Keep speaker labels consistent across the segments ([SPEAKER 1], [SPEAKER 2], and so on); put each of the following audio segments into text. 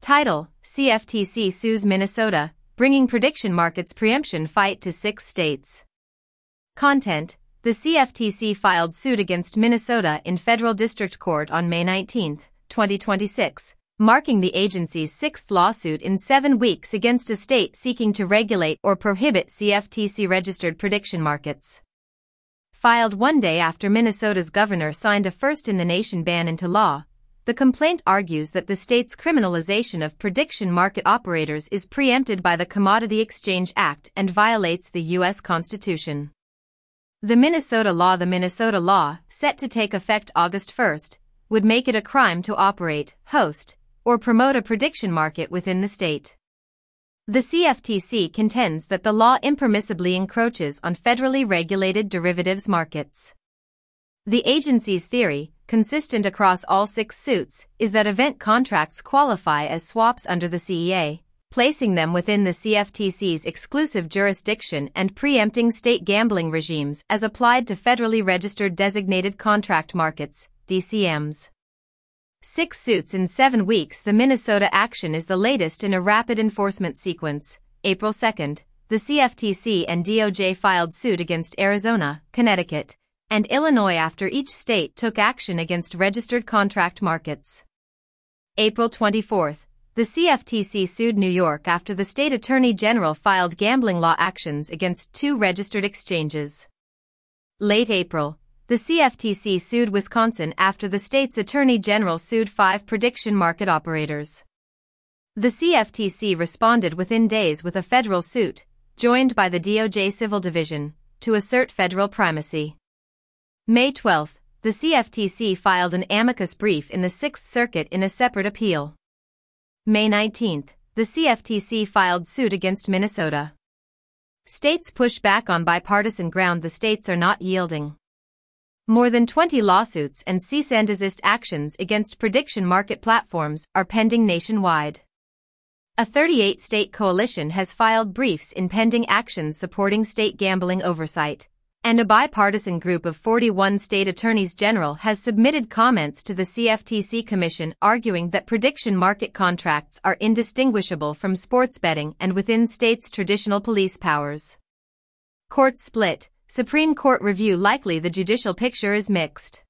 [SPEAKER 1] Title: CFTC sues Minnesota, bringing prediction markets preemption fight to 6 states. Content: the CFTC filed suit against Minnesota in federal district court on May 19, 2026, marking the agency's 6th lawsuit in 7 weeks against a state seeking to regulate or prohibit CFTC-registered prediction markets. Filed one day after Minnesota's governor signed a first-in-the-nation ban into law, the complaint argues that the state's criminalization of prediction market operators is preempted by the Commodity Exchange Act and violates the U.S. Constitution. The Minnesota law, set to take effect August 1, would make it a crime to operate, host, or promote a prediction market within the state. The CFTC contends that the law impermissibly encroaches on federally regulated derivatives markets. The agency's theory, consistent across all 6 suits, is that event contracts qualify as swaps under the CEA, placing them within the CFTC's exclusive jurisdiction and preempting state gambling regimes as applied to federally registered designated contract markets, DCMs. 6 suits in 7 weeks. The Minnesota action is the latest in a rapid enforcement sequence. April 2, the CFTC and DOJ filed suit against Arizona, Connecticut, and Illinois after each state took action against registered contract markets. April 24, the CFTC sued New York after the state attorney general filed gambling law actions against 2 registered exchanges. Late April, the CFTC sued Wisconsin after the state's attorney general sued 5 prediction market operators. The CFTC responded within days with a federal suit, joined by the DOJ Civil Division, to assert federal primacy. May 12, the CFTC filed an amicus brief in the 6th Circuit in a separate appeal. May 19, the CFTC filed suit against Minnesota. States push back on bipartisan ground. The states are not yielding. More than 20 lawsuits and cease and desist actions against prediction market platforms are pending nationwide. A 38-state coalition has filed briefs in pending actions supporting state gambling oversight, and a bipartisan group of 41 state attorneys general has submitted comments to the CFTC Commission arguing that prediction market contracts are indistinguishable from sports betting and within states' traditional police powers. Court split. Supreme Court review likely. The judicial picture is mixed.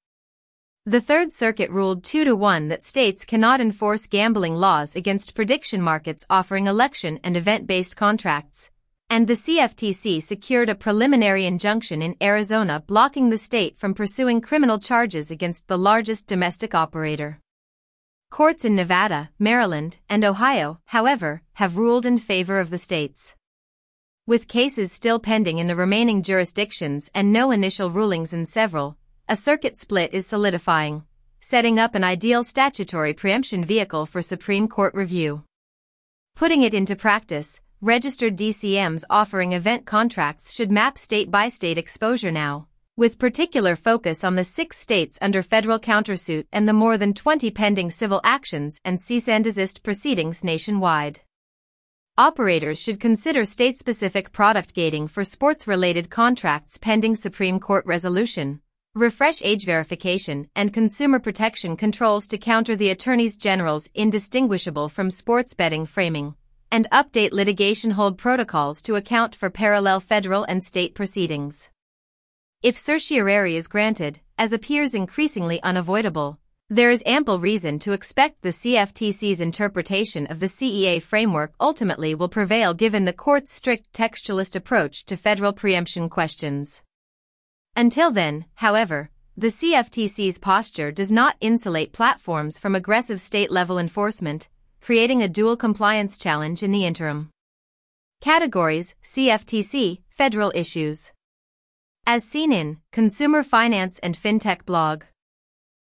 [SPEAKER 1] The Third Circuit ruled 2-1 that states cannot enforce gambling laws against prediction markets offering election and event-based contracts, and the CFTC secured a preliminary injunction in Arizona blocking the state from pursuing criminal charges against the largest domestic operator. Courts in Nevada, Maryland, and Ohio, however, have ruled in favor of the states. With cases still pending in the remaining jurisdictions and no initial rulings in several, a circuit split is solidifying, setting up an ideal statutory preemption vehicle for Supreme Court review. Putting it into practice, registered DCMs offering event contracts should map state-by-state exposure now, with particular focus on the 6 states under federal countersuit and the more than 20 pending civil actions and cease and desist proceedings nationwide. Operators should consider state-specific product gating for sports-related contracts pending Supreme Court resolution, refresh age verification and consumer protection controls to counter the attorneys general's indistinguishable from sports betting framing, and update litigation hold protocols to account for parallel federal and state proceedings. If certiorari is granted, as appears increasingly unavoidable, there is ample reason to expect the CFTC's interpretation of the CEA framework ultimately will prevail given the court's strict textualist approach to federal preemption questions. Until then, however, the CFTC's posture does not insulate platforms from aggressive state-level enforcement, creating a dual compliance challenge in the interim. Categories: CFTC, Federal Issues. As seen in Consumer Finance and FinTech blog.